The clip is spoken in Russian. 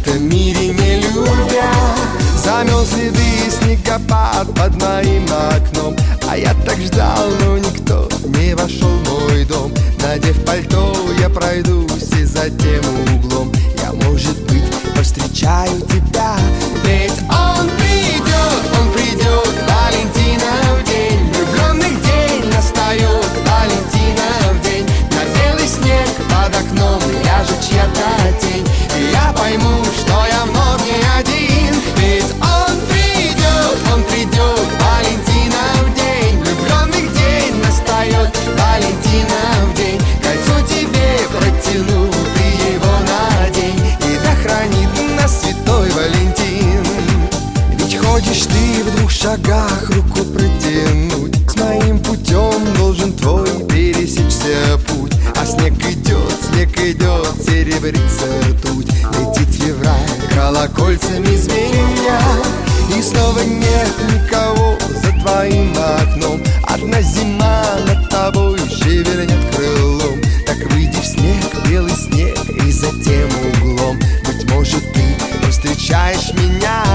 этом мире не любя. Замел следы снегопад под моим окном, а я так ждал, но никто не вошел в мой дом. Надев пальто, я пройдусь и за тем углом я, может быть, повстречаю тебя. Ведь он придет, Валентинов день, влюбленных день настает, Валентинов день. На белый снег под окном ляжет чья-то тень, и я пойму, что я вновь не один. Ведь он придет, Валентинов день, влюбленных день настает, Валентинов день. Кольцо тебе протяну, ты его надень, и да хранит нас святой Валентин. Ведь ходишь ты в 2 шагах руку протянуть, с моим путем должен твой пересечься путь. А снег идет, серебрится ртуть, летит февраль колокольцами звеня. И снова нет никого за твоим окном, одна зима над тобой шевельнет крылом. Так выйди в снег, белый снег, и за тем углом, быть может, ты повстречаешь меня.